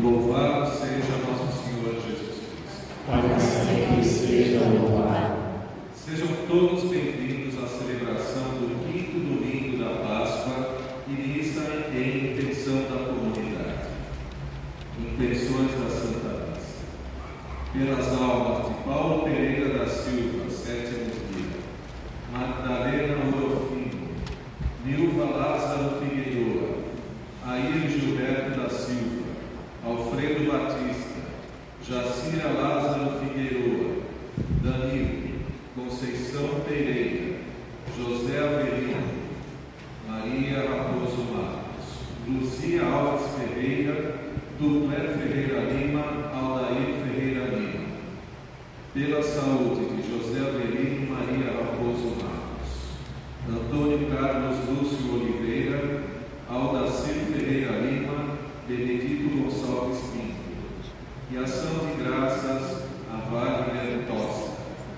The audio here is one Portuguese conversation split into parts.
Louvado seja nosso Senhor Jesus Cristo. Para sempre seja louvado. Sejam todos bem-vindos à celebração do 5º domingo da Páscoa e missa em intenção da comunidade. Intenções da Santa Missa. Pelas almas de Paulo Pereira da Silva, 7º dia, Magdalena Orofino, Nilva Lázaro Figueiroa, Air Gilberto da Silva, Alfredo Batista, Jacira Lázaro Figueiroa, Danilo, Conceição Pereira, José Avelino, Maria Raposo Marcos, Luzia Alves Ferreira, Duplé Ferreira Lima, Aldair Ferreira Lima. Pela saúde de José Avelino e Maria Raposo Marcos, Antônio Carlos Lúcio Oliveira, Aldacir Ferreira Lima, Benedito Gonçalves Pinto. E ação de graças a Wagner Tosta.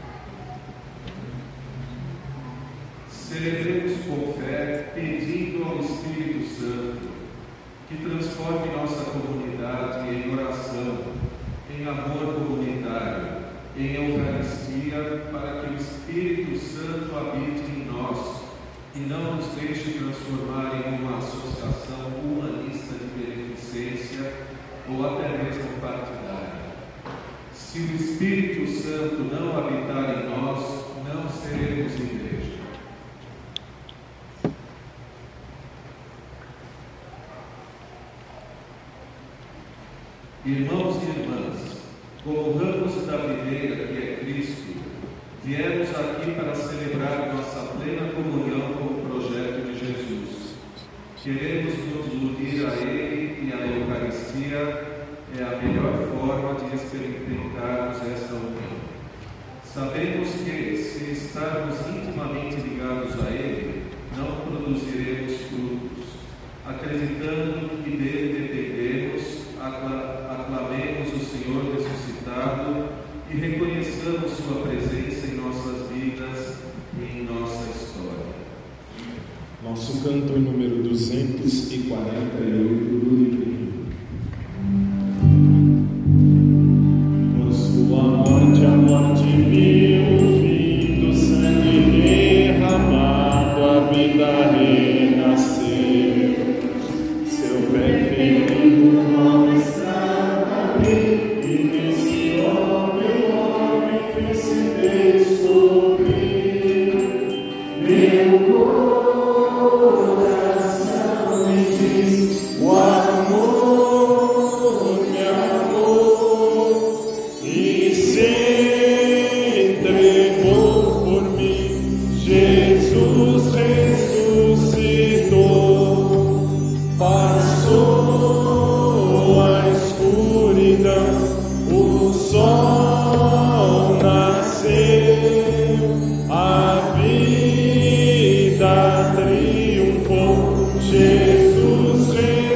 Celebremos com fé, pedindo ao Espírito Santo que transforme nossa comunidade em oração, em amor comunitário, em Eucaristia, para que o Espírito Santo habite em nós e não nos deixe transformar em uma associação humanista de beneficência ou até mesmo partidária. Se o Espírito Santo não habitar em nós, não seremos igreja. Irmãos e irmãs, como ramos da videira que é Cristo, viemos aqui para celebrar nossa plena comunhão com o projeto de Jesus. Queremos nos unir a Ele e a Eucaristia é a melhor forma de experimentarmos essa união. Sabemos que, se estarmos intimamente ligados a Ele, não produziremos frutos. Acreditando que dele dependemos, aclamemos o Senhor ressuscitado e reconheçamos Sua presença em nossas vidas e em nossa história. Nosso canto número 248 do livro. Por sua morte, a morte viu, o fim do sangue derramado, a vida renasceu. Seu perfeito nome está ali, e nesse homem, o homem fez-se descobrir. Meu coração me diz, o amor me amou e se entregou por mim. Jesus ressuscitou, passou a escuridão, o sol nasceu, a vida triunfou. Jesus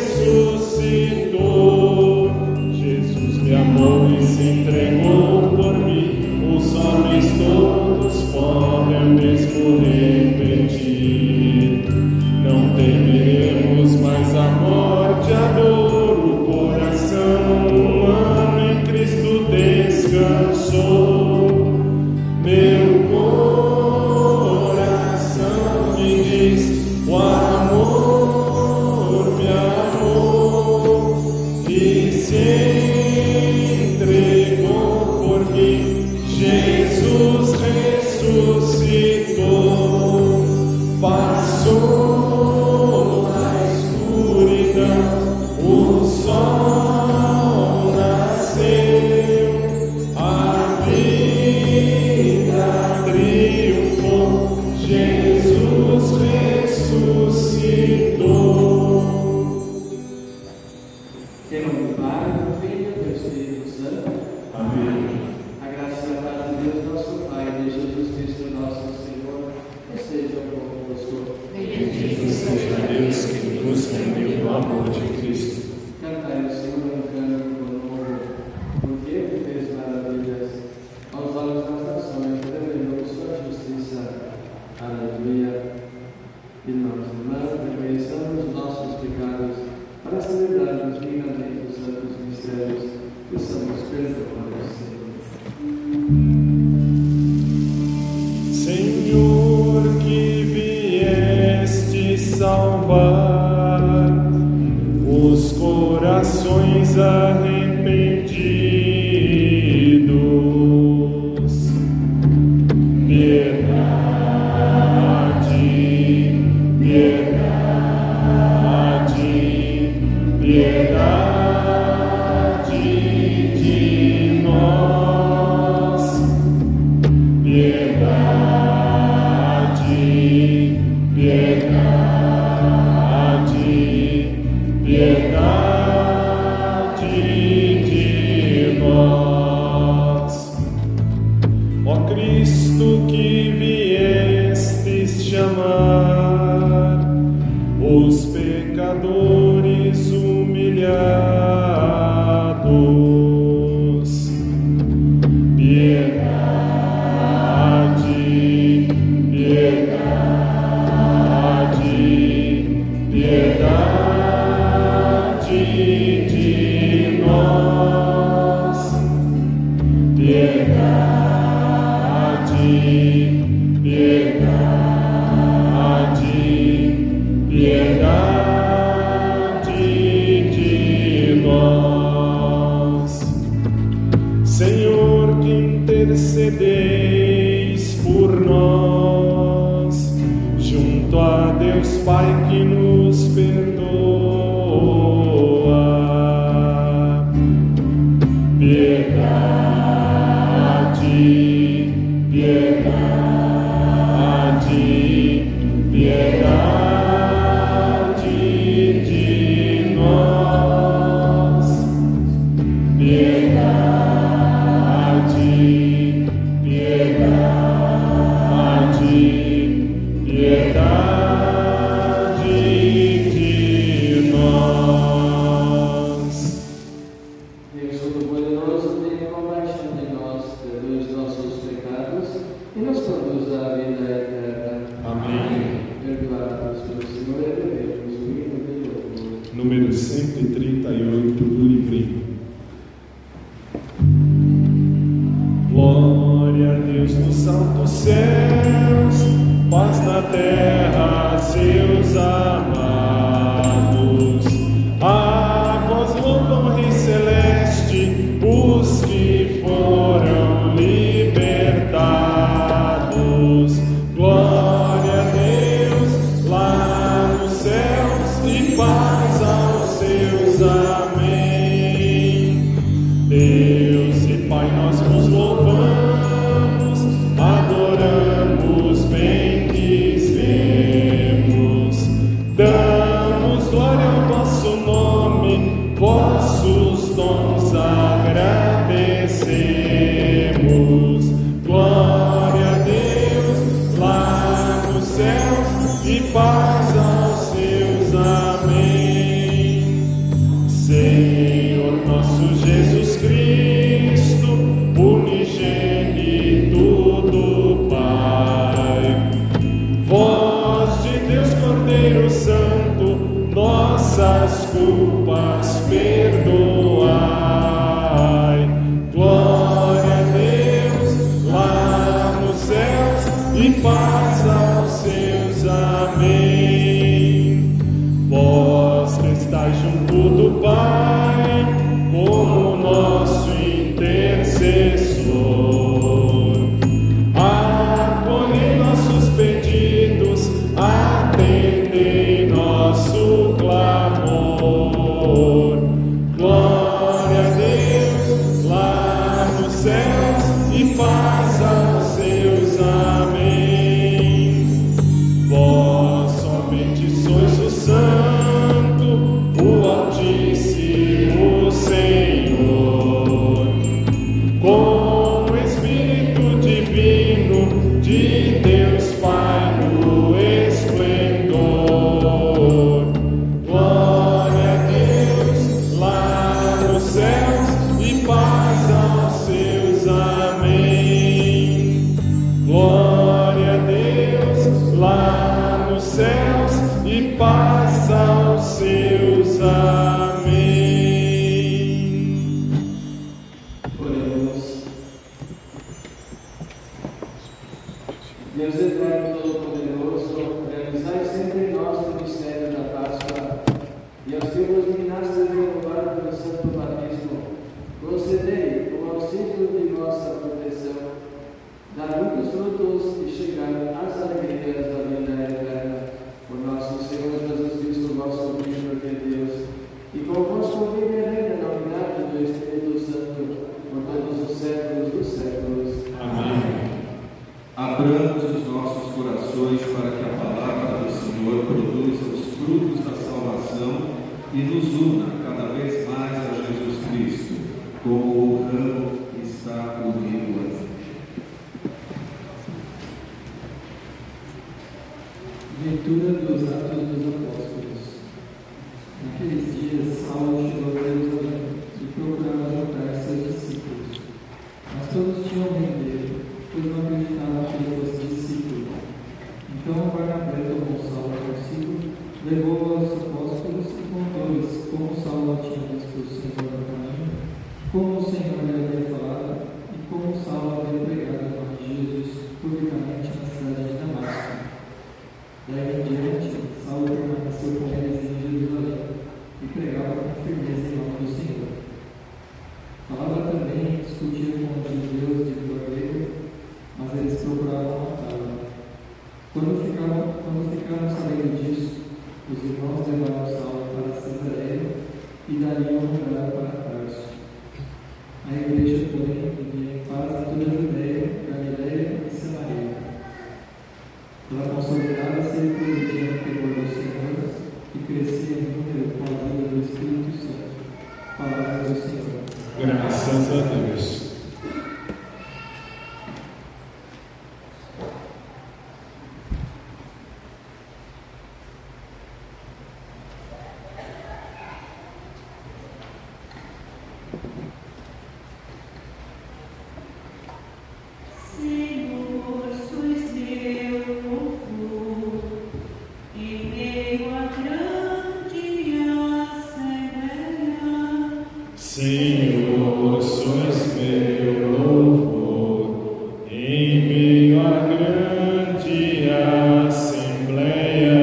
ressuscitou, Jesus me amou e se entregou por mim. Os homens todos podem mesmo repetir. Não temeremos mais a morte, a dor, o coração humano em Cristo descansou. Meu coração me diz, o amor me amou e se entregou por mim. Jesus ressuscitou, passou a escuridão, o sol nasceu, a vida triunfou. Jesus ressuscitou. Em nome do Pai, do Filho e do Espírito Santo. Amém. A graça e a paz de Deus, nosso Pai, e de Jesus Cristo, nosso Senhor, estejam convosco. Bendito seja Deus que nos uniu no amor de Cristo. Cantai o Senhor um cântico novo, porque Ele fez maravilhas. Aos olhos das nações, revelou sua justiça. Aleluia. Irmãos e irmãs, reconheçamos os nossos pecados para celebrarmos dignamente os santos mistérios. céus, peçamos perdão para o Senhor, que vieste salvar os corações arrependidos, piedade, piedade, piedade de nós, piedade, piedade, piedade de nós. Ó Cristo, que viestes chamar os pecadores humilhados, piedade, piedade, piedade de nós, piedade, piedade, piedade de nós. Senhor, que intercedeis por nós, junto a Deus Pai que nos perdoa, piedade, piedade, piedade de nós, piedade, piedade, piedade de nós. Deus Todo-Poderoso, tenha compaixão de nós, perdoe os nossos pecados e nos conduza à vida eterna. Amém. Perdoados pelo Senhor, elevemos o hino de louvor. Número 138 do livrinho. Glória a Deus nos altos céus, paz na terra, seus amados. A vós louvam, Rei Celeste, os que foram libertados. Glória a Deus lá nos céus e paz aos seus. Amém. Deus e Pai, nós vos louvamos, adoramos, bendizemos, damos glória ao vosso nome, vossos dons agradecemos. Glória a Deus lá nos céus e paz aos seus. Amém. Senhor nosso Jesus Cristo, unigênito do Pai, voz de Deus Cordeiro Santo, nossas culpas perdoai. Glória a Deus lá nos céus e paz aos seus. Amém. Vós que estáis junto do Pai, como nosso intercessor, acolhei nossos pedidos, atendei nosso clamor. Glória a Deus lá nos céus e paz aos seus. Amém. Vós somente sois o Santo, o Altíssimo Senhor, com o Espírito Divino de Deus Pai no esplendor. Glória a Deus lá nos céus e paz aos seus. Amém. Glória a Deus lá nos céus e paz aos seus. Amém. e nos una cada vez mais a Jesus Cristo, como o ramo que está unido a Ele. Leitura dos Atos dos Apóstolos. Naqueles dias, Saulo chegou a Jerusalém e procurava juntar seus discípulos. Mas todos tinham medo, pois não acreditavam que ele fosse discípulo. Então Barnabé tomou Saulo consigo, levou-o aos apóstolos e contou-lhes como Saulo tinha visto o Senhor no caminho, como o Senhor lhe havia falado e como Saulo havia pregado o nome de Jesus publicamente na cidade de Damasco. Daí em diante, Saulo permaneceu com eles em Jerusalém e pregava com firmeza em nome do Senhor. Falava também e discutia com os judeus de língua grega, mas eles procuravam matá-lo. Quando ficaram sabendo disso, os irmãos levaram Saulo para Cesareia e dali o mandaram para Tarso. A igreja, porém, vivia em paz em toda a Judéia, Galiléia e Samaria. Ela consolidava-se e progredia no temor do Senhor e crescia em número com a ajuda do Espírito Santo. Palavra do Senhor. Graças a Deus. Senhor, sois meu louvor, em meio à grande assembleia.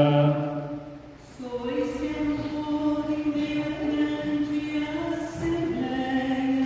Sois meu louvor em meio à grande assembleia.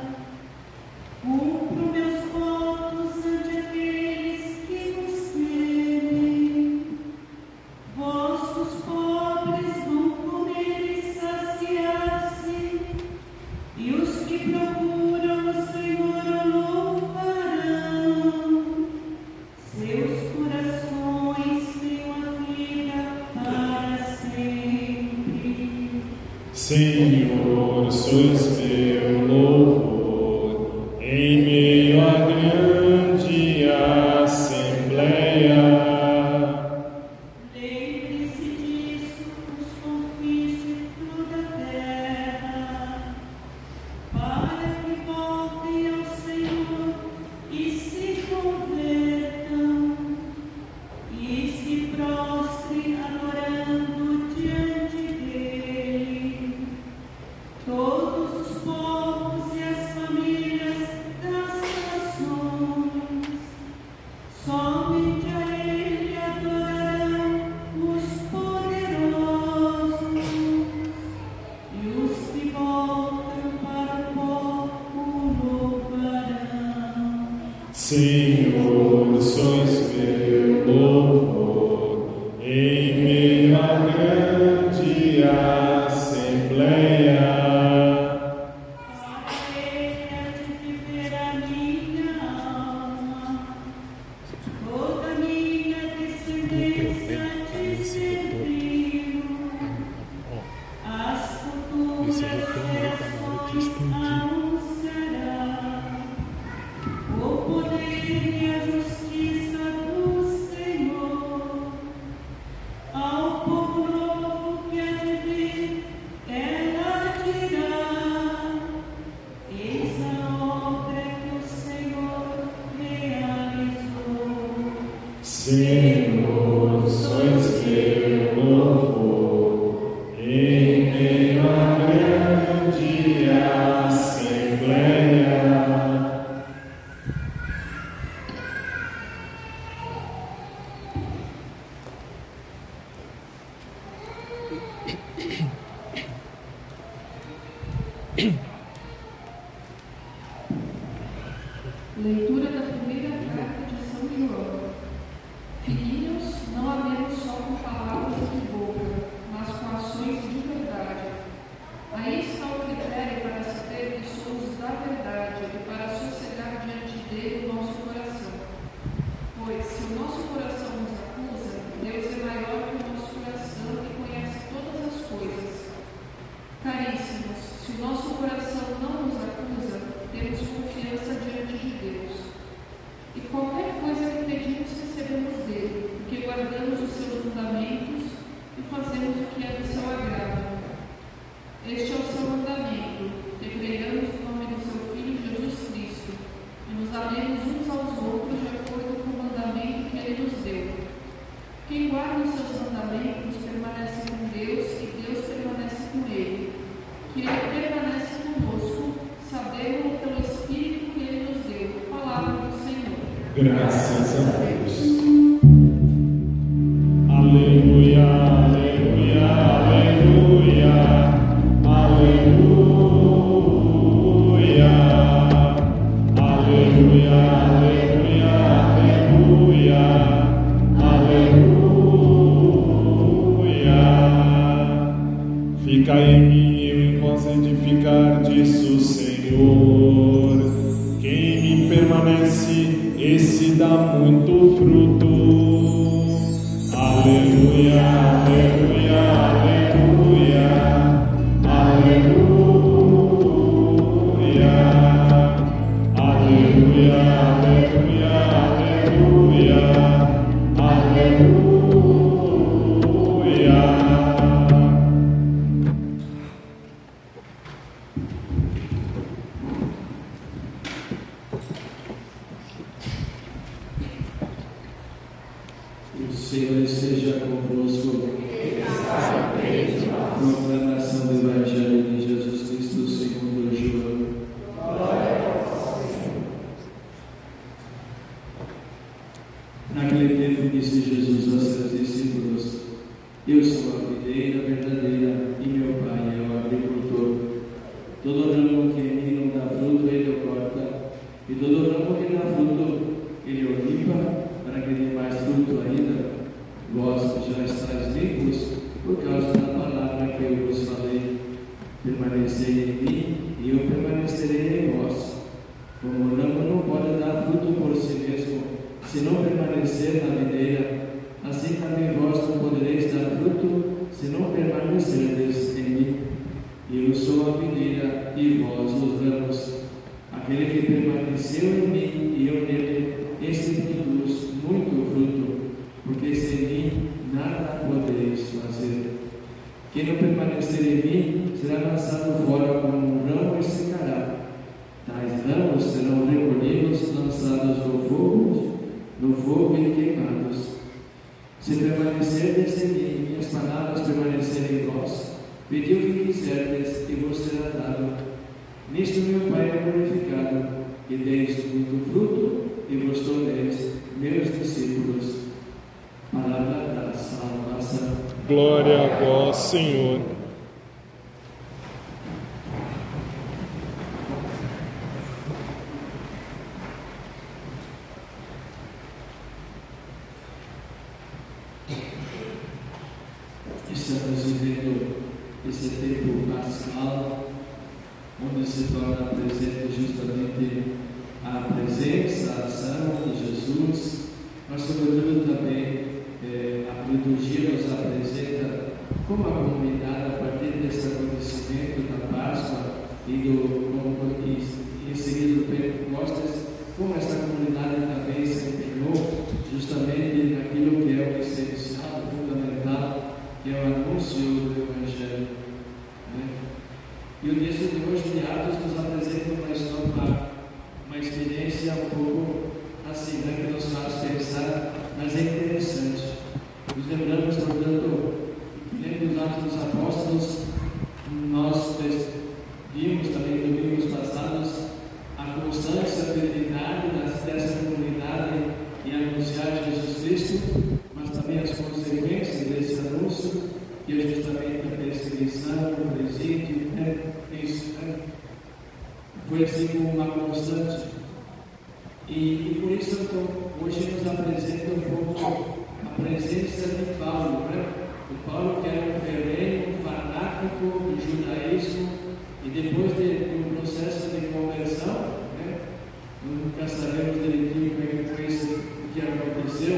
Cumpro meus votos ante aqueles que vos temem. Vossos pobres vão comer e saciar-se. E os que procuram o Senhor louvarão. Seus corações têm uma vida para sempre. Senhor, sois meu louvor, em meio à grande assembleia. Lembre-se disso, os confins de toda a terra, para que voltem ao Senhor e se convertam, e se prostrem adorando diante dele. Todos os povos e as famílias das nações, somente a ele adorarão os poderosos, e os que voltam para o pó o louvarão. Senhor, sois meu louvor, em meio à grande assembleia. Para ele há de viver a minha alma, toda minha descendência te serviu. As futuras gerações anunciarão o poder e a justiça do Senhor. Ao povo novo que há de vir, ela fazemos o que é do seu agrado. Este é o seu mandamento, que creiamos no nome do seu Filho Jesus Cristo, e nos amemos uns aos outros de acordo com o mandamento que ele nos deu. Quem guarda os seus mandamentos permanece com Deus e Deus permanece com ele. Que ele permanece conosco, sabemos pelo Espírito que ele nos deu. Palavra do Senhor. Graças a Deus. Aleluia, aleluia, aleluia, aleluia, aleluia, aleluia, aleluia. Fica em mim em vós edificar, disse o Senhor. Quem em mim permanece, esse dá muito fruto. Aleluia, aleluia, aleluia, aleluia, aleluia, aleluia, aleluia, aleluia. O Senhor esteja convosco. Proclamação do Evangelho de Jesus Cristo segundo João. Naquele tempo disse Jesus aos seus discípulos: Eu sou a videira verdadeira e meu Pai é o agricultor. Todo ramo que em mim não dá fruto, ele o corta, e todo ramo que dá fruto, ele o limpa, para que dê mais fruto ainda. Vós já estáis limpos por causa da palavra que eu vos falei. Permanecei em mim e eu permanecerei em vós. Como o ramo não pode dar fruto por si mesmo, se não permanecer na videira, assim também vós não podereis dar fruto, se não permanecerdes em mim. Eu sou a videira e vós os ramos. Aquele que permaneceu em mim e eu nele, esse produz muito fruto, porque sem mim nada podereis fazer. Quem não permanecer em mim será lançado fora como um ramo e secará. Tais ramos serão recolhidos, lançados no fogo e queimados. Se permanecerdes em mim, minhas palavras permanecerem em vós, pedi o que quiserdes e vos será dado. Nisto meu Pai é glorificado, que deis muito fruto e vos torneis meus discípulos. Palavra da salvação. Glória a vós, Senhor. Estamos vivendo esse tempo pascal, onde se torna presente justamente a presença, a ação de Jesus, mas sobretudo também a liturgia nos apresenta como a comunidade, a partir desse acontecimento da Páscoa e em seguida do Pentecostes, como essa comunidade também se empenhou justamente naquilo que é o essencial, fundamental, que é o anúncio do Evangelho. E o texto de hoje de Atos nos apresenta uma experiência um pouco assim, que nos faz pensar, mas é interessante. Nos lembramos, portanto, que dentro dos Atos dos Apóstolos, nós vimos também em domingos passados a constância, a fidelidade dessa comunidade em anunciar Jesus Cristo, mas também as consequências desse anúncio, que é justamente a perseguição, o presídio, isso, foi assim como uma constante. E por isso, então, hoje nos apresenta um pouco a presença de Paulo, O Paulo que era um ferrenho, um fanático do judaísmo, e depois de um processo de conversão, nunca sabemos direitinho como é que foi isso que aconteceu,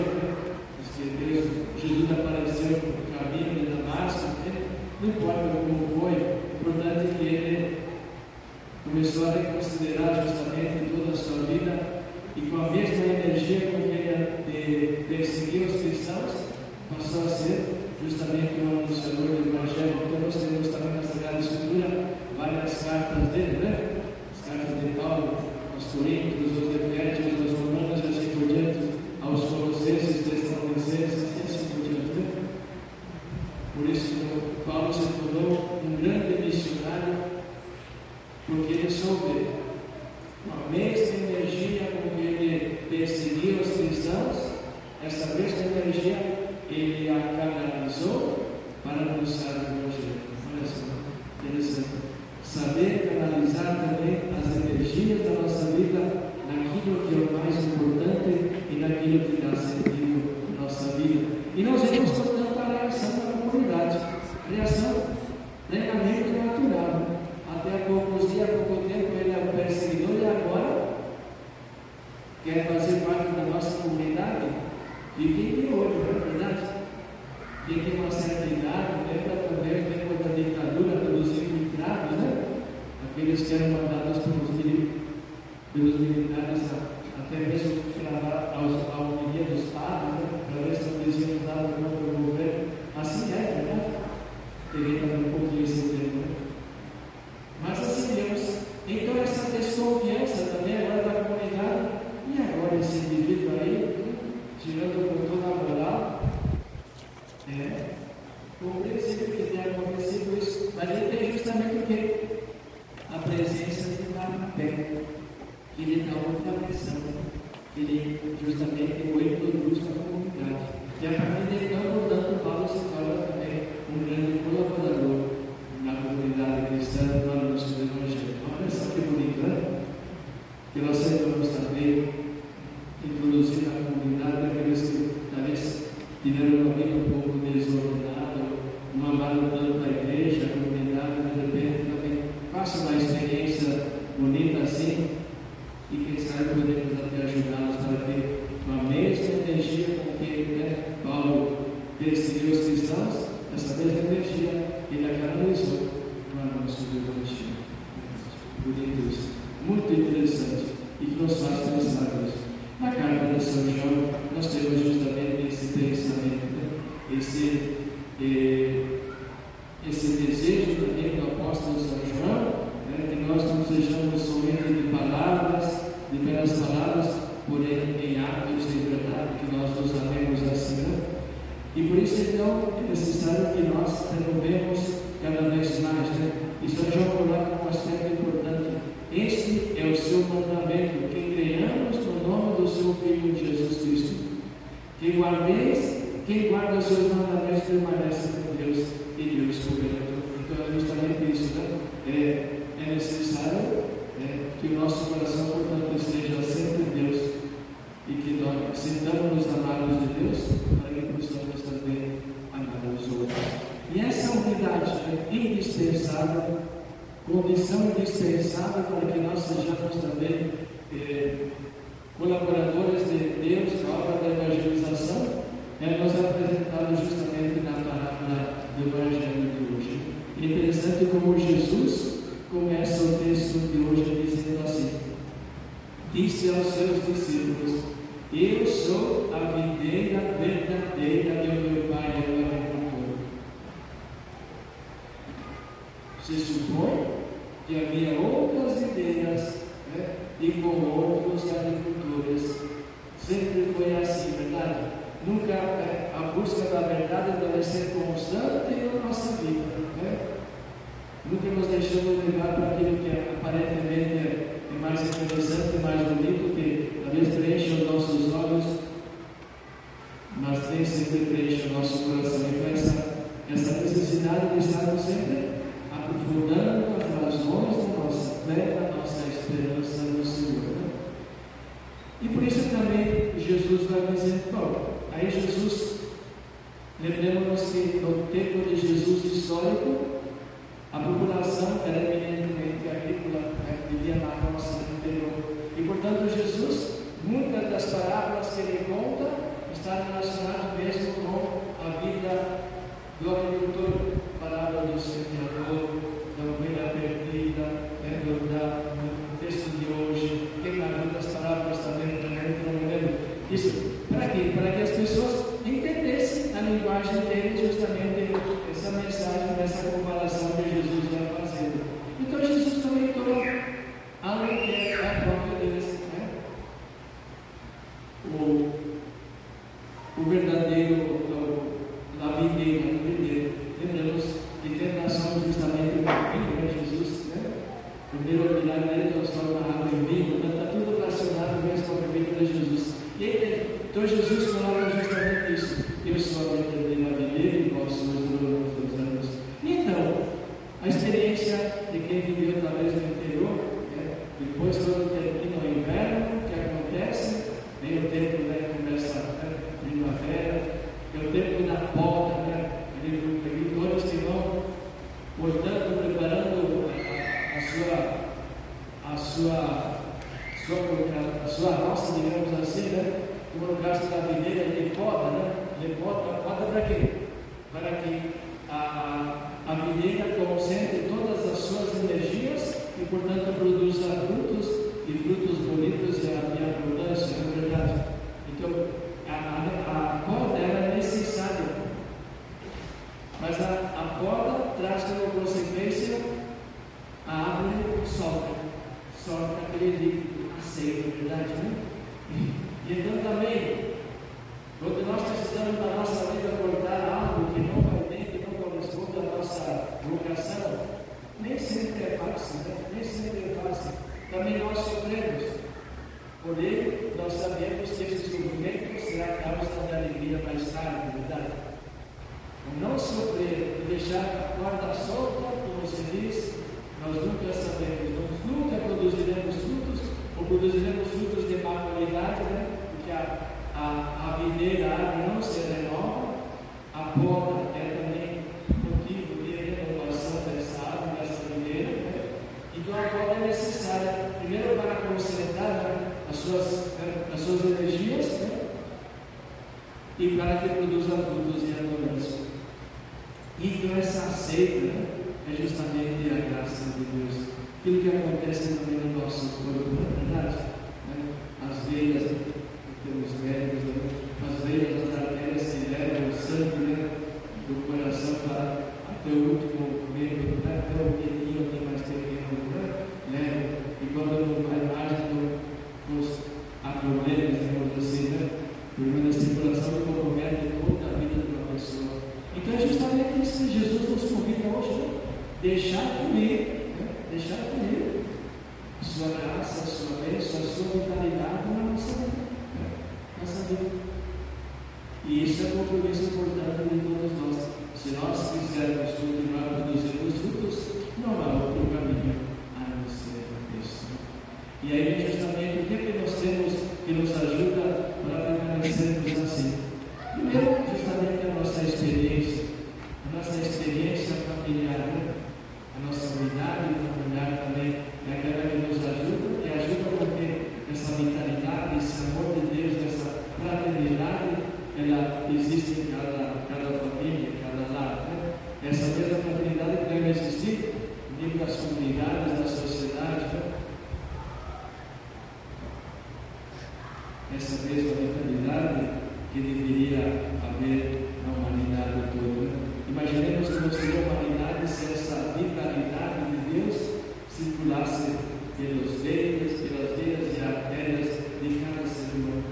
Jesus apareceu no caminho de Damasco, não importa como foi, o importante é que ele começou a reconsiderar justamente toda a sua vida, e com a mesma energia com que ele perseguiu os cristãos, passou a ser justamente o anunciador do Evangelho, porque nós temos também na Sagrada Escritura várias cartas dele, né? As cartas de Paulo, aos Coríntios, aos Efésios, aos Romanos, e assim por diante, aos Colossenses, Tessalonicenses, e assim por diante, né? Por isso, Paulo se tornou um grande missionário, porque ele soube a mesma energia com que ele perseguia os cristãos, essa mesma energia ele a canalizou para anunciar o Evangelho. Olha só, interessante. Saber canalizar também as energias da nossa vida naquilo que é o mais importante e naquilo que dá sentido à nossa vida. E nós vemos, portanto, a reação da comunidade. Reação plenamente natural. Até há poucos dias, há pouco tempo, ele é o perseguidor e agora quer fazer parte da nossa comunidade. Fiquem de olho, não é verdade? Quem tem uma certa idade, lembra também o tempo da ditadura pelos infiltrados, né? Aqueles que eram mandados pelos militares até mesmo para a homilia dos padres, né? Para ver se não diziam nada contra o governo. Assim é, verdade? Peguei também um pouquinho esse tempo, né? Mas assim vemos. Então essa desconfiança também agora da comunidade, e agora esse indivíduo aí, tirando com toda a moral, compreensível que tenha acontecido isso, mas ele tem justamente o quê? A presença de Barnabé, que lhe dá outra missão, que ele justamente o introduz na comunidade. E a partir de então, portanto, Paulo se torna também um grande colaborador na comunidade cristã, no anúncio do Evangelho. Uma missão que bonita, né? Que nós sempre vamos também introduzir na comunidade aqueles que talvez tiveram uma vida um pouco desordenada, não amaram tanto a igreja, a comunidade, de repente também façam uma experiência bonita assim, e quem sabe podemos até ajudá-los para ter a mesma energia com que Paulo perseguiu os cristãos, essa mesma energia ele a canalizou no anúncio do Evangelho. Bonito isso, muito interessante, e que nos faz pensar nisso. Na carta de São João, nós temos justamente esse pensamento, né? esse desejo também do apóstolo São João, né? Que nós não sejamos somente de palavras, de belas palavras, porém em atos de verdade, que nós nos amemos assim, né? E por isso então é necessário que nós renovemos cada vez mais, né? E São João coloca um aspecto importante. Este é o seu mandamento, que creiamos no nome do seu Filho Jesus Cristo. Que guardeis, quem guarda os seus mandamentos permanece com Deus e Deus com ele. Então é justamente isso, né? É necessário que o nosso coração, portanto, esteja sempre em Deus e que nós sintamos-nos amados de Deus para que possamos também amar os outros. E essa unidade é indispensável, condição indispensável para que nós sejamos também colaboradores de Deus na obra da evangelização, nos apresentado justamente na parábola do Evangelho de hoje. É interessante como Jesus começa o texto de hoje dizendo assim: disse aos seus discípulos: eu sou a videira verdadeira e o meu Pai é o agricultor. Se supõe que havia outras videiras, né, e com outros agricultores. Sempre foi assim, verdade? Nunca a busca da verdade deve ser constante na nossa vida, né? Nunca nos deixamos levar para aquilo que aparentemente é mais interessante, mais bonito, que talvez preenche os nossos olhos, mas nem sempre preenche o nosso coração. Então essa necessidade de estarmos sempre aprofundando as razões da nossa fé, da nossa esperança no Senhor, né? E por isso também Jesus vai dizer, bom, aí Jesus, lembremos que no tempo de Jesus histórico, a população era eminentemente agrícola, vivia na roça, no interior. E portanto Jesus, muitas das parábolas que ele conta, está relacionadas mesmo com a vida do agricultor. Parábola do semeador, da ovelha perdida, do texto de hoje, tem muitas parábolas também, não me lembro. Isso, para quê? Para que as pessoas entendessem a a linguagem dele justamente essa mensagem, essa comparação que Jesus vai fazendo. Então Jesus também toma algo que é a própria Deus, né? O verdadeiro, a videira, lembramos de ter nação justamente o vinho, né? Jesus, né? Primeiro milagre dele transforma a água em vinho, então está tudo relacionado mesmo com a vida de Jesus. E aí, então Jesus fala justamente isso: eu sou a verdadeira videira e vós sois os ramos. Então, a experiência de quem viveu talvez no interior, né? Depois quando termina o inverno, o que acontece? Vem o tempo, né? Começa a primavera, é o tempo da poda, né? Agricultores que vão cortando, preparando a sua roça, digamos assim, né? Como no caso da videira, ele poda, né? Ele poda para quê? Para que a videira concentre todas as suas energias e, portanto, produza frutos, e frutos bonitos e abundância, não é verdade? Então, a poda ela é necessária, mas a poda traz como consequência a árvore sofre aquele líquido, a seca, não é verdade, né? E então também, quando nós precisamos da nossa vida cortar algo que não vai bem, que não corresponde à nossa vocação, nem sempre é fácil, né? Nem sempre é fácil. Também nós sofremos. Porém, nós sabemos que esse sofrimento será a causa da alegria mais tarde, verdade? O não sofrer e deixar a corda solta, como se diz, nós nunca sabemos, nós nunca produziremos frutos, ou produziremos frutos de má qualidade, né? Porque a videira, a árvore não se renova, a poda é também motivo de renovação dessa árvore, dessa videira, né? Então a poda é necessária, primeiro para concentrar, né, as suas energias, né? E para que produza frutos de abundância. Então essa seca, né, é justamente a graça de Deus. Aquilo que acontece também no nosso corpo, não é verdade? Né? As veias, temos médicos, né? As veias, as artérias que levam o sangue, né, do coração para até o último membro, né? Até o dedinho aqui mais pequeno, né? Leva. E quando não vai mais, há problemas, digamos assim, né? Problema da circulação que compromete toda a vida de uma pessoa. Então é justamente isso que Jesus nos convida hoje, né? Deixar fluir, né? Deixar fluir a sua graça, a sua bênção, a sua vitalidade na nossa vida, né? Nossa vida. E isso é um compromisso importante de todos nós. Se nós quisermos continuar produzindo os frutos, não há outro caminho a não ser isso. E aí, justamente, o que nós temos que nos ajuda para permanecermos assim? Primeiro, justamente a nossa experiência familiar, né? A nossa unidade familiar também é aquela que nos ajuda, e ajuda porque essa vitalidade, esse amor de Deus, essa fraternidade, ela existe em cada família, em cada lar, né? Essa mesma fraternidade deve existir dentro das comunidades, da sociedade, né? Essa mesma vitalidade que deveria haver na humanidade toda, né? Imaginemos como seria a humanidade se essa vitalidade de Deus circulasse pelas veias e artérias de cada ser humano.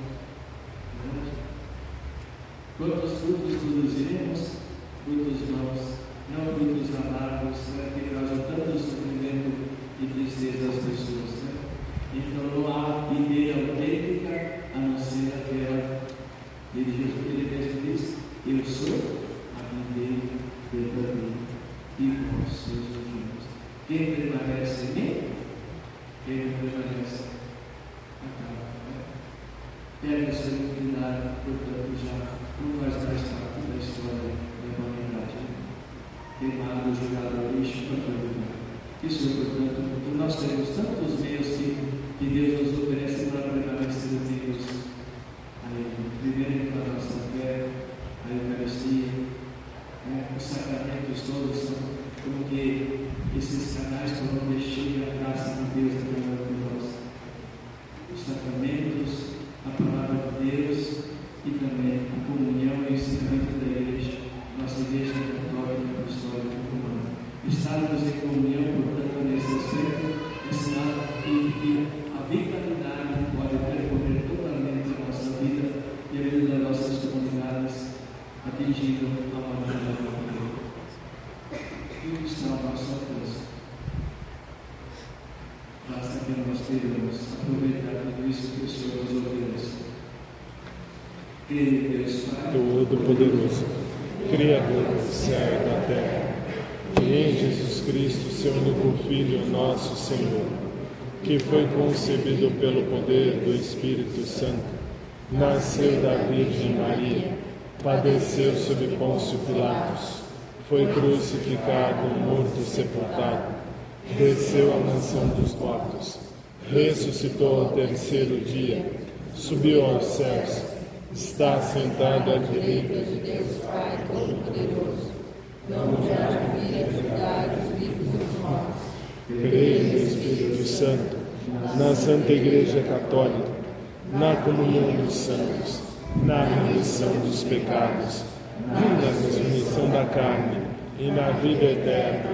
Quantos frutos produziremos? Frutos bons, não frutos amargos, né, que causam tanto sofrimento e tristeza às pessoas, né? Então não há videira autêntica a não ser aquela de Jesus, que ele mesmo diz: eu sou a videira verdadeira e vós sois os ramos. Quem permanece em mim, quem permanece acaba. Perde a sua dignidade, portanto já não faz mais parte da história da humanidade. Queimado, jogado ao lixo, para todo. Isso, portanto, nós temos tantos meios que Deus nos oferece para permanecer vivos. Primeiro pela nossa fé, a Eucaristia, né? Os sacramentos todos são como que esses canais por onde chega a graça de Deus através de nós. Os sacramentos, a palavra de Deus e também a comunhão e o ensinamento da Igreja. nossa Igreja Católica Apostólica Romana. Estarmos em comunhão, portanto, nesse aspecto, é sinal que a vitalidade pode percorrer totalmente a nossa vida e a vida das nossas comunidades, atingindo a maturidade da vida. Tudo está ao nosso alcance. Basta que nós queiramos aproveitar tudo isso que o Senhor nos oferece. Creio em Deus Pai Todo-Poderoso, Criador do céu e da terra, e em Jesus Cristo, seu único Filho, nosso Senhor, que foi concebido pelo poder do Espírito Santo, nasceu da Virgem Maria, padeceu sob Pôncio Pilatos, foi crucificado, morto e sepultado, desceu à mansão dos mortos, ressuscitou ao terceiro dia, subiu aos céus, está sentado à direita de Deus Pai Todo-Poderoso, onde há de vir a julgar os vivos e os mortos. Creio no Espírito Santo, na Santa Igreja Católica, na comunhão dos santos, na remissão dos pecados, na ressurreição da carne e na vida eterna.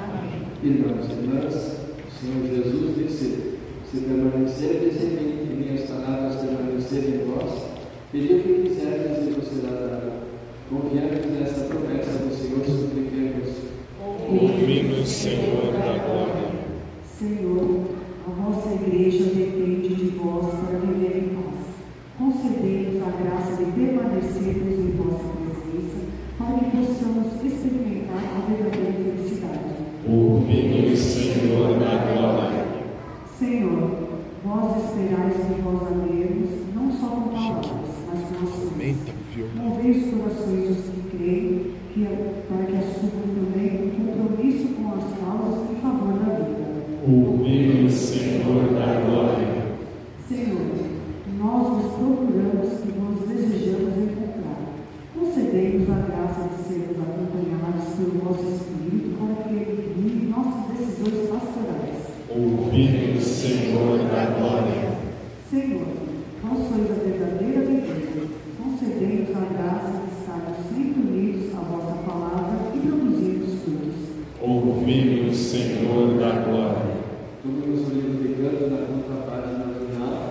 Irmãos e irmãs, o Senhor Jesus disse: se permanecerdes em mim e minhas palavras permanecerem em vós, pedi o que quiserdes e vos será dado. Confiantes nesta promessa do Senhor, supliquemos. Ouvi-nos, Senhor da glória. Senhor, a vossa Igreja depende de vós para viver em paz. Concedei-nos a graça de permanecermos em vossa presença, para que possamos experimentar a verdadeira felicidade. Ouvi-nos, Senhor da glória. Senhor, vós esperais que vós amemos, não só com palavras, mas com ações. Movei os corações dos que creem, para que assumam também um compromisso com as causas em favor da vida. Ouvi-nos, Senhor da glória. Senhor, nós vos procuramos e vos desejamos encontrar. Concedei-nos a graça de sermos acompanhados pelo vosso Espírito para que ele guie nossas decisões pastorais. Ouvi-nos, Senhor da glória. Senhor, vós sois a verdadeira vida. Concedei-nos a graça de estarmos sempre unidos à vossa palavra e produzirmos frutos. Ouvi-nos, Senhor da glória. Tomemos o livro de canto na contrapágina final.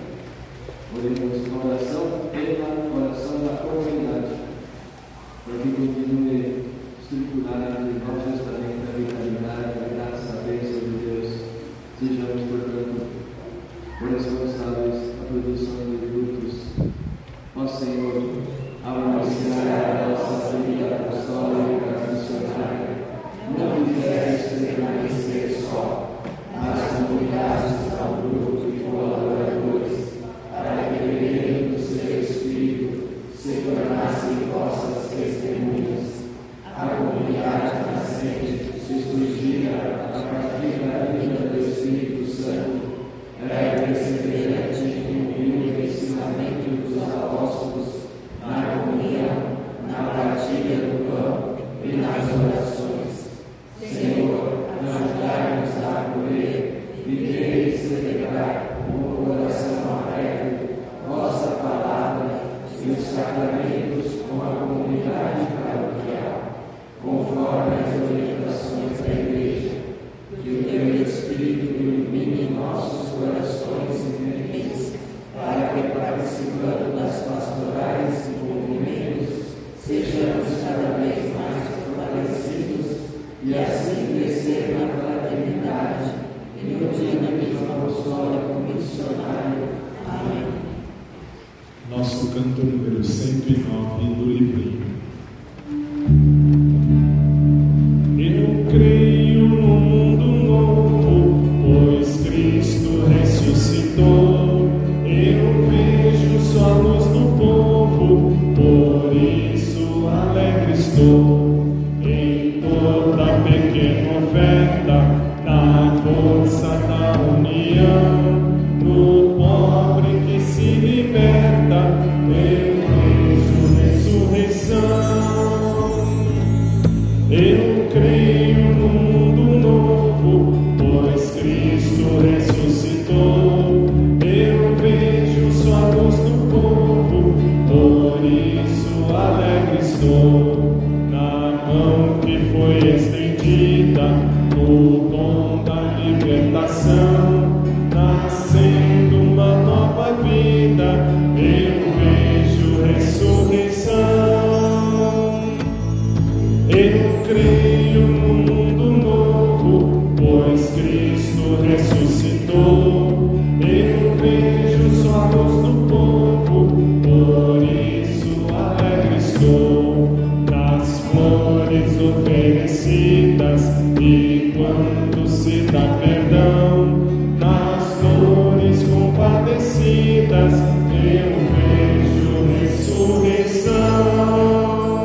Oremos na oração e na oração da comunidade, para que continue circular entre nós justamente a vitalidade, a graça, a bênção de Deus. Sejamos, portanto, responsáveis à produção de frutos. Ó Senhor, ao iniciar a nossa vida apostólica missionária, não quiseste permanecer só, mas convidaste ao grupo de colaboradores, para que, mediante o seu Espírito, se tornassem vossas testemunhas. A comunidade nascente se surgira a partir da vida do Espírito Santo, é perseverante no humilde ensinamento dos apóstolos, na comunhão, na partilha do pão e nas orações. Senhor, ajudai-nos a acolher, viver e celebrar com o coração aberto vossa palavra e os sacramentos com a comunidade paroquial, conforme as orientações da Igreja. Que o teu Espírito ilumine nossos corações e mentes, para que, participando das pastorais e movimentos, sejamos cada vez mais fortalecidos e assim crescer na fraternidade e no dinamismo apostólico missionário. Amém. Nosso canto número 109 do livrinho. Eu creio no mundo novo, pois Cristo ressuscitou. Eu vejo só a luz do povo, por isso alegre estou. Em toda pequena oferta, na força da união, no pobre que se liberta, eu vejo ressurreição. Eu creio no mundo novo, pois Cristo ressuscitou. Eu vejo só a luz do povo, por isso alegre estou. Na estendida, o dom da libertação, nascendo uma nova vida, eu vejo ressurreição. Eu creio no mundo novo, pois Cristo ressuscitou. Eu vejo só a luz do povo, por isso alegre estou. Das flores oferecidas, e quando se dá perdão, nas dores compadecidas, eu vejo ressurreição.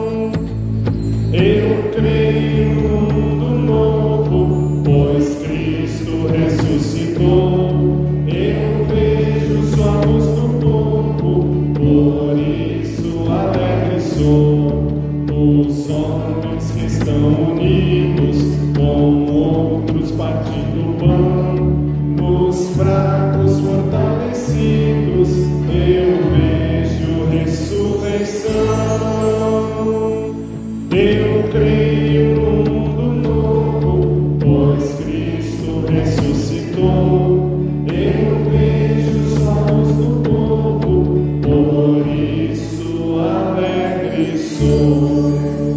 Eu creio no mundo novo, pois Cristo ressuscitou. Eu vejo só a luz do povo, por isso alegre sou. Os homens que estão unidos, com outros partindo pão, nos fracos fortalecidos, eu vejo ressurreição. Eu creio no mundo novo, pois Cristo ressuscitou. Eu vejo só a luz do povo, por isso alegre sou.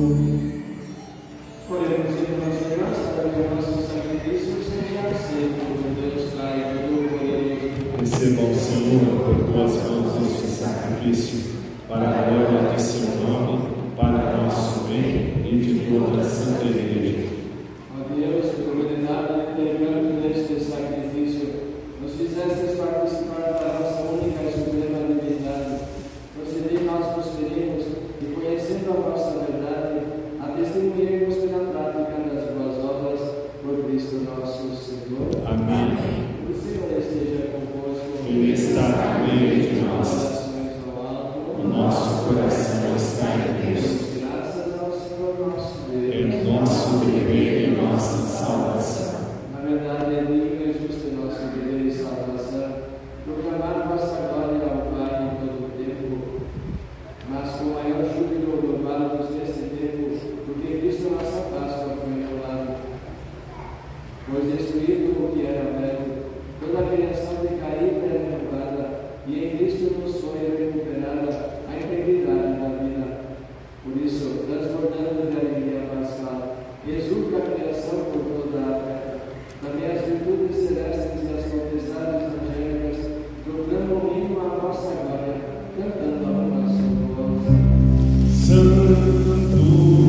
Oremos, irmãos e irmãs, para que o nosso sacrifício seja aceito por Deus Pai Todo-Poderoso. Receba o Senhor por tuas mãos este sacrifício, para a glória de seu nome, para nosso bem e de toda a Santa Igreja. Ó Deus, por unidade e intercâmbio deste sacrifício, nos fizestes participar da nossa única e suprema divindade. Procedi nós prosperimos e, conhecendo a vossa verdade, a testemunhemos pela prática das boas obras, por Cristo nosso Senhor. Amém. O Senhor esteja convosco. Ele está no meio de nós. Orações ao alto. O nosso coração está em Deus. Graças ao Senhor nosso Deus. É nosso dever e nossa salvação. Na verdade, é digno e justo nosso dever e salvação proclamar vossa glória ao Pai em todo o tempo, mas com maior júbilo louvados neste tempo, porque Cristo nossa Páscoa foi imolado. Pois destruído o que era velho, toda a criação decaída é renovada, e em Cristo nos foi recuperada a integridade da vida. Por isso, transbordando de alegria pascal, exulta a criação por toda a terra. Também as virtudes celestes e as potestades angélicas proclamam o hino à vossa glória, cantando a vossa voz. Santo,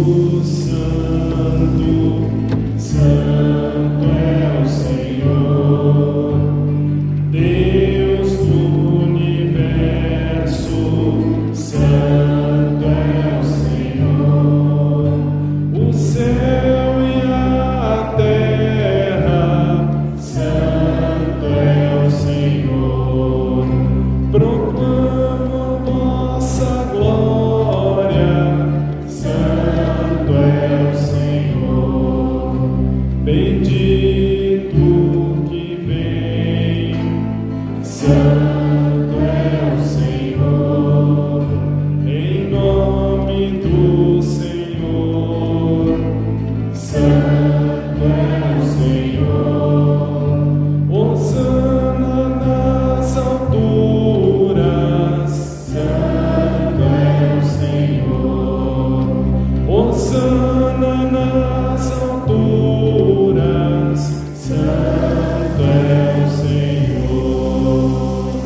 Santo, Santo é o Senhor, Deus do universo. Santo é o Senhor, o céu e a terra. Santo é o Senhor, proclamam vossa glória. Santo é o Senhor, bendito que vem. Santo é o Senhor, em nome do Senhor. Santo é o Senhor, hosana nas alturas. Santo é o Senhor, hosana nas alturas. Santo é o Senhor.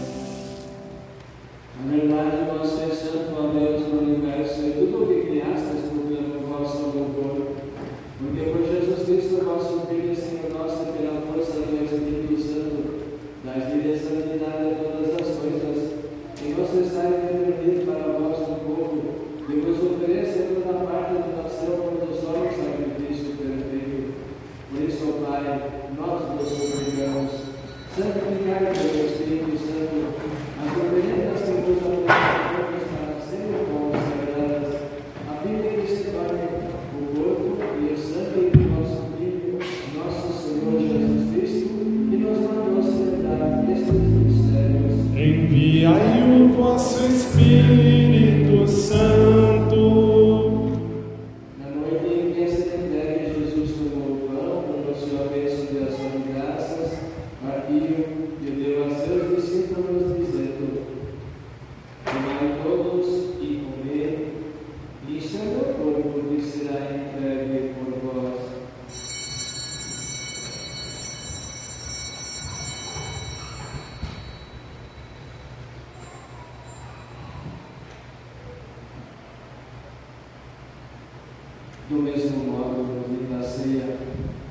Na verdade, vós sois santo, ó Deus do universo, e tudo o que criastes proclama o vosso louvor. Porque por Jesus Cristo,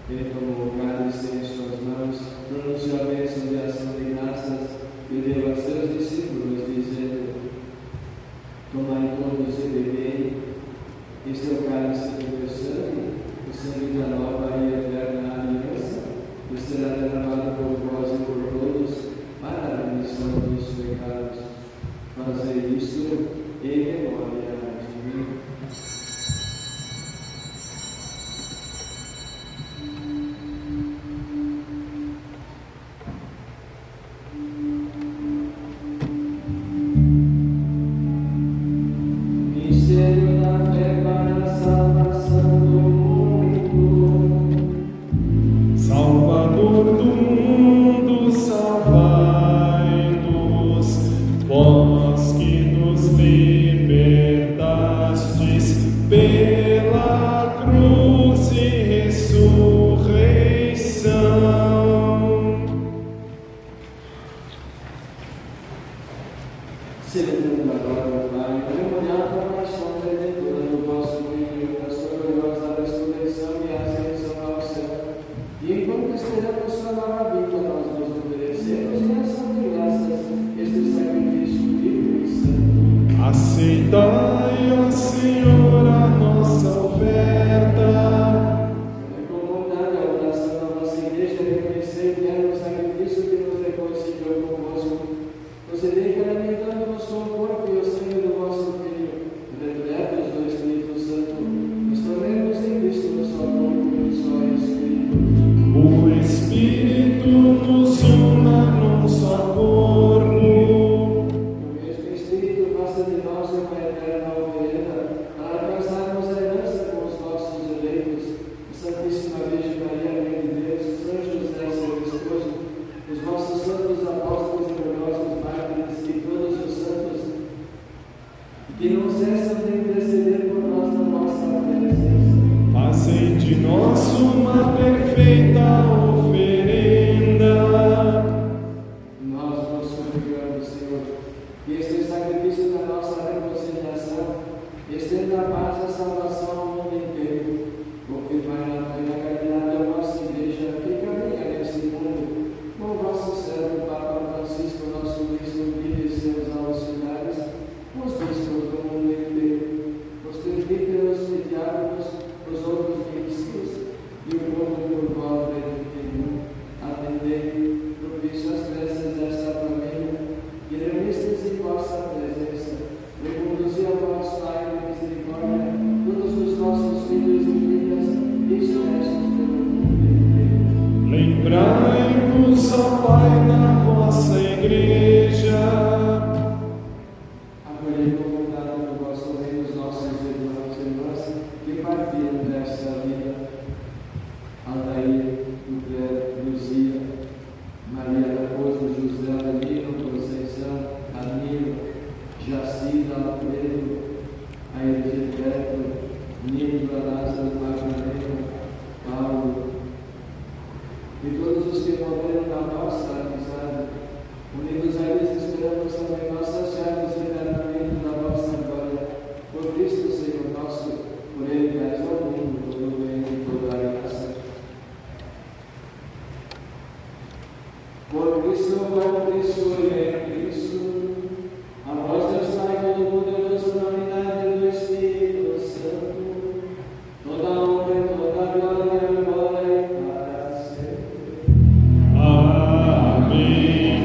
Ele tomou o cálice em suas mãos, pronunciou a bênção de ação de graças e deu a seus discípulos, dizendo: tomai todos e bebei, este é o cálice do meu sangue, o sangue da nova e eterna aliança, que será derramado por vós e por todos para a remissão dos pecados. Fazei isto em memória de mim. Mistério da fé para a salvação do mundo. Salvador do mundo, salvai-nos, vós que nos libertastes pela cruz e ressurreição. Celebrando agora o Pai, memorial da paixão redentora do vosso Filho, da sua gloriosa ressurreição e ascensão ao céu. E enquanto esperamos sua nova vinda, nós nos oferecemos em ação de graças este sacrifício vivo e santo. Aceitai, ó Senhor, a nossa oferta. Com bondade, a oração da nossa igreja, reconhecer que é o sacrifício que nos reconciliou convosco. Procedei que, alimentando-nos com o corpo e o sangue do vosso Filho, repletos do Espírito Santo, nos tornemos em Cristo no só corpo e no só Espírito. O Espírito nos una num só corpo. O mesmo Espírito faça de nós uma eterna oferenda, para alcançarmos a herança com os nossos eleitos, a Santíssima Virgem Maria, Mãe de Deus, São José, seu esposo, os vossos santos apóstolos e gloriosos mártires e todos os santos, que não cessam de interceder por nós na vossa presença. Fazei de nós uma perfeita oferenda. Nós vos suplicamos, Senhor, que este sacrifício da nossa reconciliação estenda a paz e a salvação ao mundo inteiro. Confirmai na fé e na caridade a vossa igreja que caminha nesse mundo, com o vosso servo Papa Francisco, nosso bispo, e seus auxiliares, os bispos do mundo inteiro, os presbíteros e diáconos, os outros bispos e o povo por vós redimido. Atendei, propício às preces desta família, que reunistes em vossa presença, e conduzi a vós, Pai de misericórdia, todos os nossos filhos e filhas dispersos pelo mundo inteiro. Lembrai-vos, ó Pai, da vossa igreja. Acolhei com bondade no vosso reino os nossos irmãos e irmãs que partiram desta vida. Aldair, Lúcia, Maria da Costa, José Adelino, Conceição, Danilo, Jacida, Alfredo, Aedilberto, Nilva, Lázaro, Magdalena, Paulo, e todos os que morreram na nossa amizade. Unidos a eles, esperamos também nossas chaves eternamente na vossa glória. Por Cristo, Senhor nosso, por Ele dais ao mundo todo o bem e toda a graça. Por Cristo, com Cristo e em Cristo, a vós Deus Pai Todo-Poderoso, na unidade do Espírito Santo, toda honra e toda glória agora e para sempre. Amém,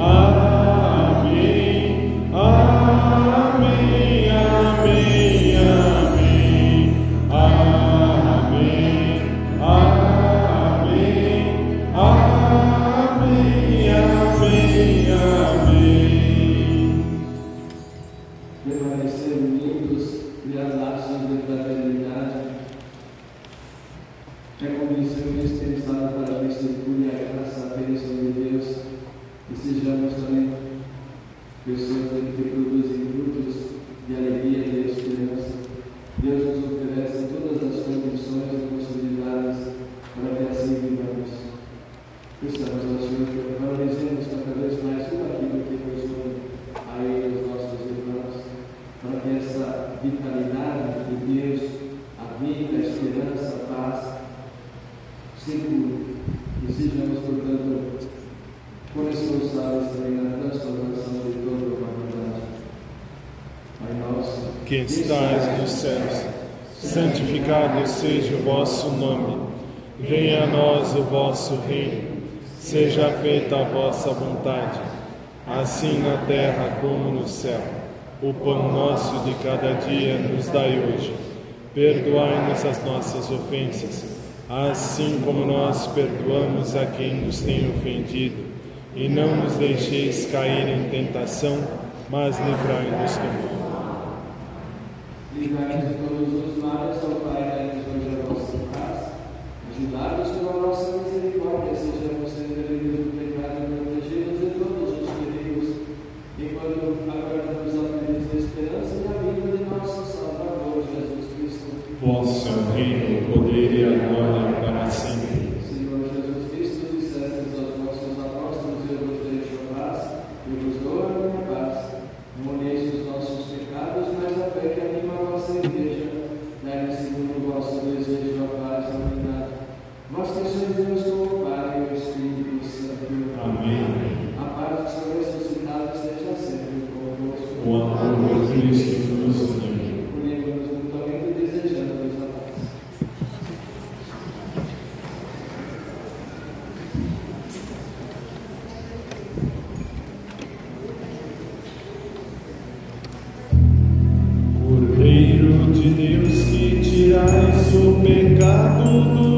amém, amém, amém, amém, amém, amém, amém, amém. Permanecer unidos, criar laços de fraternidade, é condição indispensável para que circule a graça, a bênção de Deus, e sejamos também pessoas que produzem frutos de alegria e de esperança. Deus nos oferece todas as condições e possibilidades para que assim vivamos. Peçamos ao Senhor que valorizemos cada vez mais tudo aquilo que nos une a Ele, os nossos irmãos, para que essa vitalidade de Deus, a vida, a esperança, a paz, se que estais nos céus, santificado seja o vosso nome. Venha a nós o vosso reino. Seja feita a vossa vontade, assim na terra como no céu. O pão nosso de cada dia nos dai hoje. Perdoai-nos as nossas ofensas, assim como nós perdoamos a quem nos tem ofendido. E não nos deixeis cair em tentação, mas livrai-nos do mal. Livrai-nos de todos os males, ó Pai, dai-nos hoje a vossa paz. Ajudai-nos pela nossa misericórdia, sejamos sempre livres do pecado e protegidos de todos os perigos, enquanto aguardamos a feliz esperança e a vinda de nosso Salvador, Jesus Cristo. Vosso é o reino, o poder e a glória para sempre. Senhor Jesus Cristo, dissestes aos vossos apóstolos: eu vos deixo a paz, eu vos dou a minha paz. Não olheis os nossos pecados, mas a fé que anima a vossa igreja. Dai-nos segundo o vosso desejo a paz e a unidade. Vós que sois Deus com o Pai e o Espírito Santo. Amém. A paz do Senhor ressuscitado esteja sempre convosco. O amor de Cristo nos uniu. Unimos-nos mutuamente desejando-vos a paz. Cordeiro de Deus, que tirais o pecado do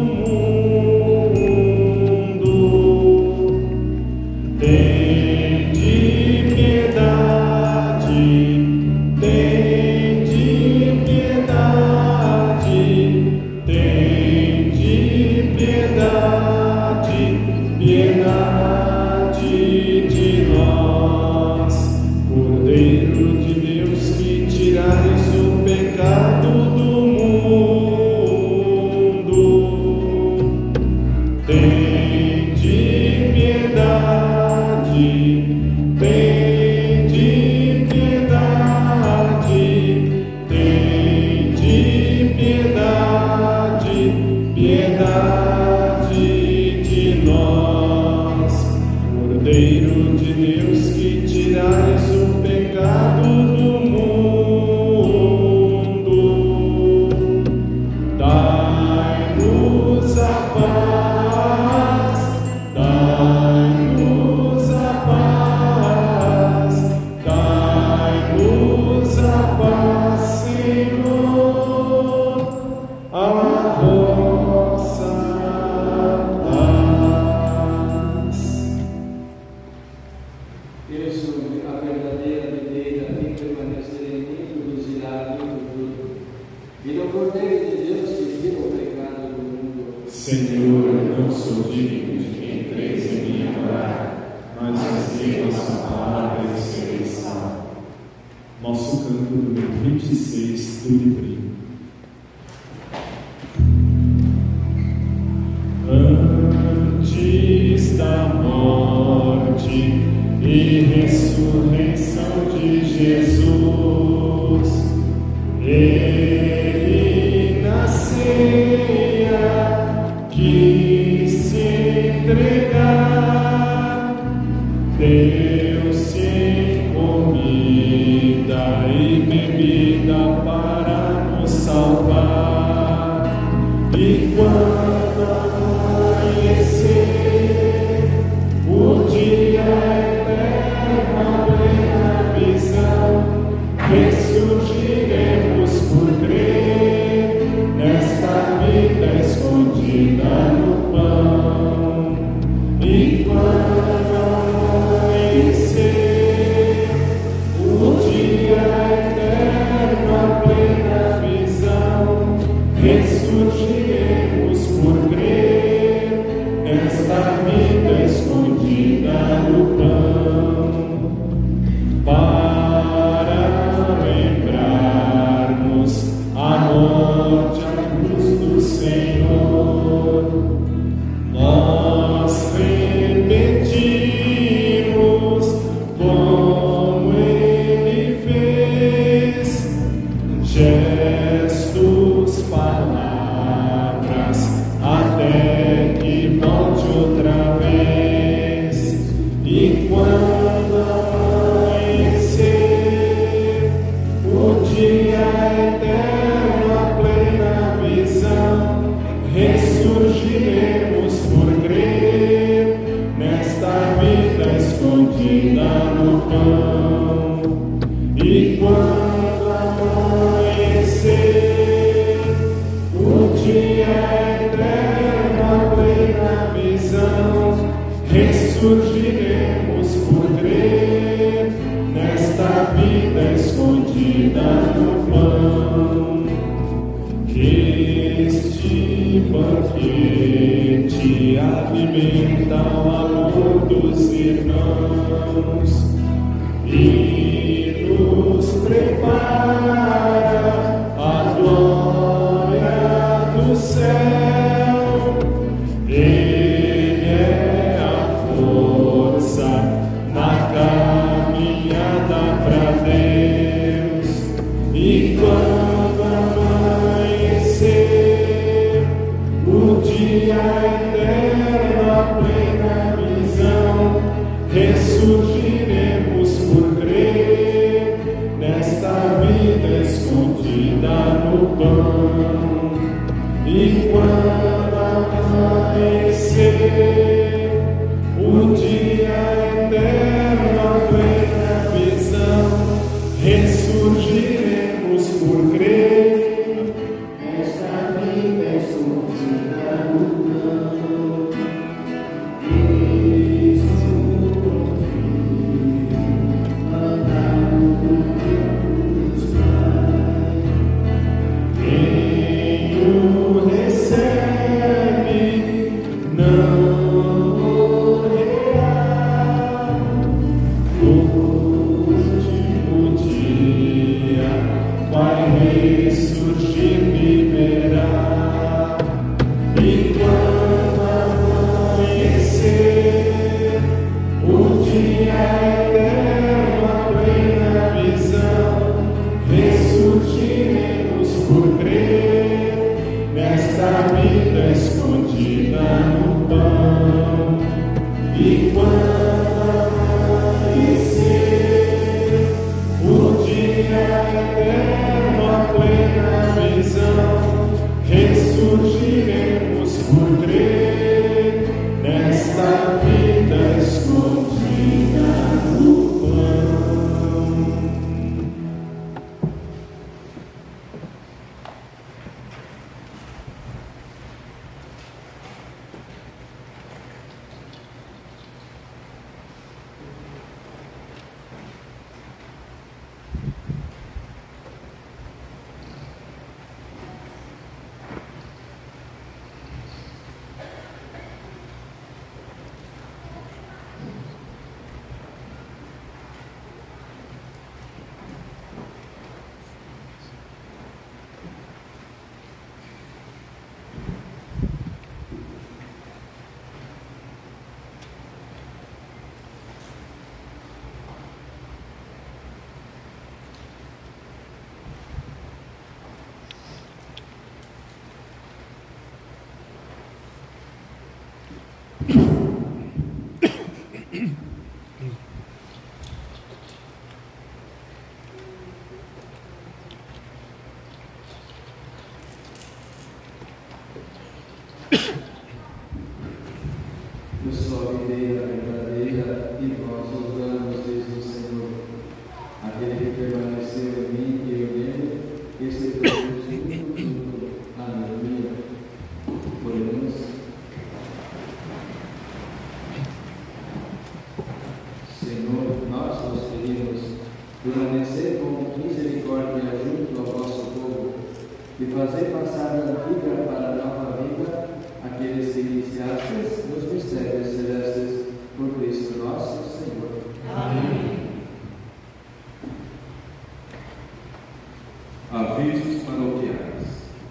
Ressurgiremos por crer nessa pão. E quando amanhecer, o dia eterno, a plena visão, ressurgiremos por crer nesta vida escondida no pão. Que este banquete alimenta o amor dos irmãos e nos prepara a glória do céu. Ele é a força na caminhada para Deus. E quando amanhecer, o dia eterno, a plena visão, ressurgiremos por crer nesta vida escondida no pão. E quando amanhecer, o dia eterno, a plena visão, ressurgiremos por crer nesta vida escondida no pão. Eu sou a videira verdadeira e vós os ramos, diz o Senhor. Aquele que permaneceu em mim e eu nele, esse produz muito fruto. Aleluia. Oremos. Senhor, nós vos pedimos, permanecer com misericórdia junto ao vosso povo e fazer passar da antiga para a nova vida aqueles que iniciastes nos mistérios celestes por Cristo nosso Senhor. Amém. Avisos paroquiais.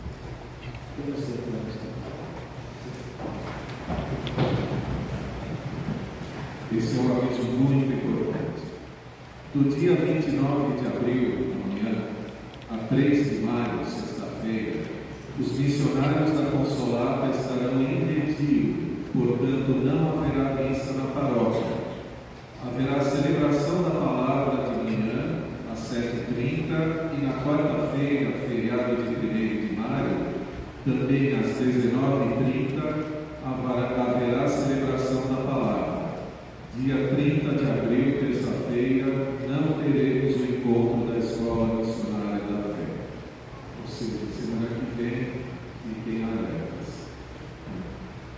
Esse é um aviso muito importante. Do dia 29 de abril, amanhã, a 3 de maio, sexta-feira, os missionários da Consolata estarão em retiro, portanto não haverá missa na paróquia. Haverá celebração da palavra de manhã, às 7h30, e na quarta-feira, feriado de 1º de maio, também às 19h30, haverá celebração da palavra. Dia 30 de abril, terça-feira,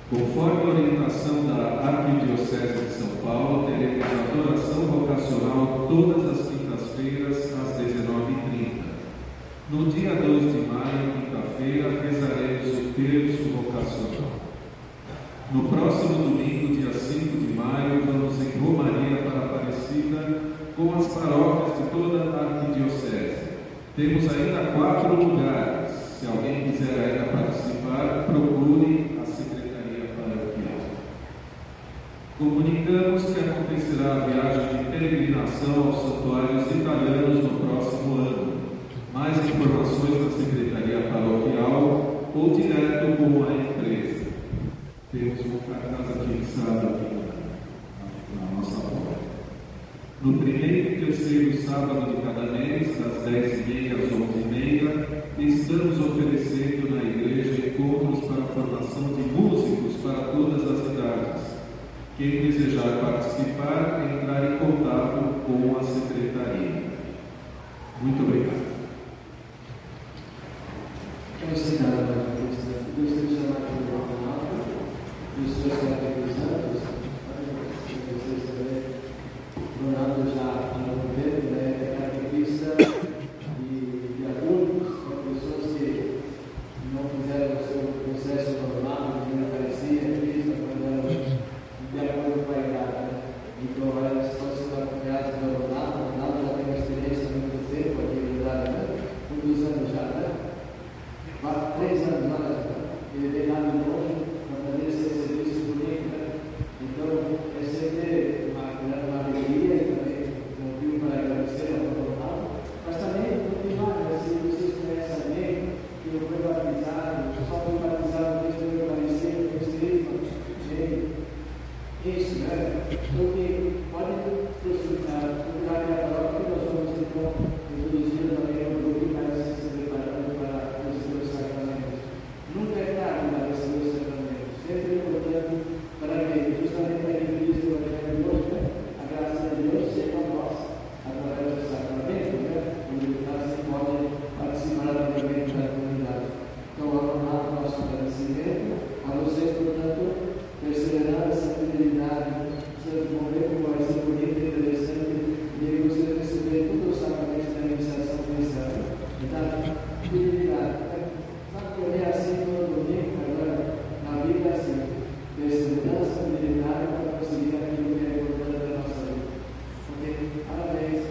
Conforme a orientação da Arquidiocese de São Paulo, teremos adoração vocacional todas as quintas-feiras às 19h30. No dia 2 de maio, quinta-feira, rezaremos o terço vocacional. No próximo domingo, dia 5 de maio, vamos em Romaria para Aparecida com as paróquias de toda a Arquidiocese. Temos ainda 4 lugares. Se alguém quiser ainda participar, procure a Secretaria Paroquial. Comunicamos que acontecerá a viagem de peregrinação aos santuários italianos no próximo ano. Mais informações na Secretaria Paroquial ou direto com a empresa. Temos um cartaz fixado aqui na nossa porta. No primeiro e terceiro sábado de cada mês, das 10h30 às 11h30, estamos oferecendo na igreja encontros para a formação de músicos para todas as idades. Quem desejar participar, entrar em contato com a Secretaria. Muito obrigado. Quero ensinar a gostaria de chamar aqui o Ronaldo e os seus catequizandos. Vocês também. O Ronaldo já há muito tempo é catequista de adultos, pessoas que não fizeram o seu processo normal, que não aparecia Cristo, quando eram de acordo com a idade. Então, elas estão sendo acompanhadas pelo Ronaldo. O Ronaldo já tem uma experiência há muito tempo aqui em Unidade, muitos anos já, né? 3 anos lá, ele veio lá de longe para fazer esse serviço bonito, né? Então, é sempre uma alegria e também um motivo para agradecer ao Ronaldo, mas também continuar, se vocês conhecem alguém que não foi batizado, só foi batizado desde o Eucaristia, o Cristianismo, isso, né? Porque pode procurar a palavra que nós vamos então introduzir também um grupo para se preparando para receber os sacramentos. Nunca é tarde para receber os sacramentos. Sempre é importante para que, justamente aquilo que diz o Evangelho de hoje, né? A graça de Deus chega a nós através dos sacramentos, né? Onde se pode participar ativamente da comunidade. Então, ao nosso agradecimento, a vocês, portanto, perseverar essa fidelidade, esse momento que vai ser bonito e interessante, e você receber todos os sacramentos da iniciação cristã. Então, fidelidade. Sabe que eu é assim todo domingo, agora na vida é assim. Perseverança, fidelidade para conseguir aquilo que é importante da nossa vida. Ok? Parabéns.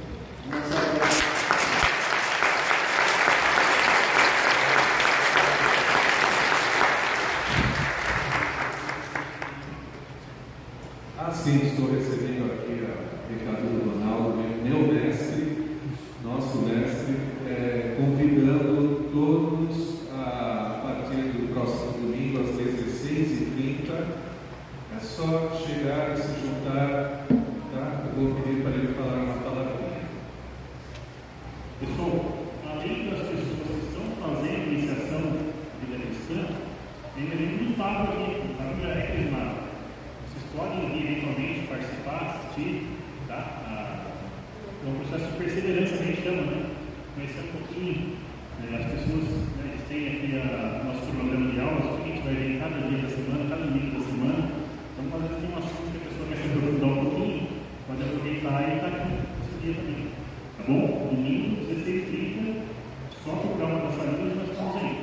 Assim, estou recebendo aqui a recado do Ronaldo, meu mestre, nosso mestre, convidando todos a partir do próximo domingo às 16h30. É só chegar e se juntar, tá? Eu vou pedir para ele falar uma palavrinha. Pessoal, além das pessoas que estão fazendo iniciação de vida cristã, tem um fato aqui, a Bíblia é crismada. Vocês podem eventualmente participar, assistir, tá? É um processo de perseverança que a gente chama, né? Conhecer um pouquinho as pessoas, né? Eles têm aqui o nosso programa de aulas, que a gente vai ver cada dia da semana, cada domingo da semana. Então, às vezes tem um assunto que a pessoa quer se aprofundar um pouquinho, pode aproveitar e estar aqui esse dia também. Tá bom? Domingo, 16h30, só procurar uma das famílias e nós estamos aí.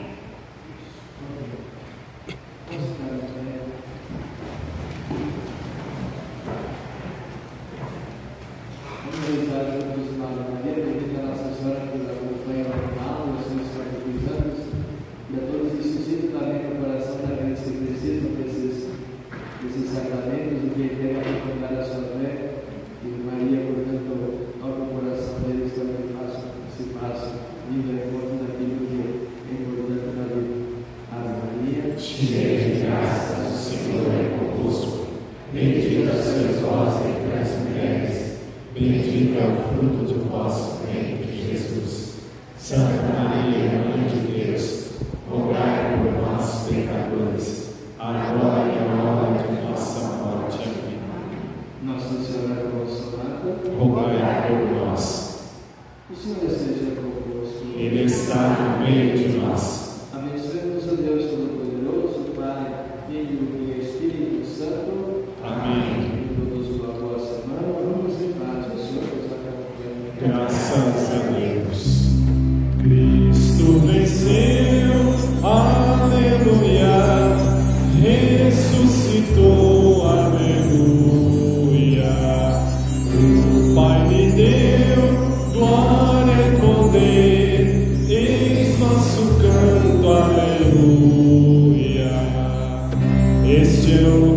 Vamos rezar juntos na Maria, pedir a Nossa Senhora que nos acompanha no final, os seus catequizandos, e a todos que suscitam também no coração daqueles que precisam desses sacramentos e que querem acompanhar a sua fé. E Maria, portanto, toca o coração deles também, se faça livre e encontro daquilo que é importante na vida. Ave Maria, cheia de graça, o Senhor é convosco. Bendita sois vós entre as mulheres, bendito é o fruto do vosso ventre, Jesus. Santa Maria, Mãe de Deus, rogai por nós, pecadores, agora e na hora de nossa morte. Amém. Nossa Senhora Consolata, rogai por nós. o Senhor esteja convosco. Ele está no meio de nós. Abençoe-nos o Deus Todo-Poderoso, Pai, Filho seu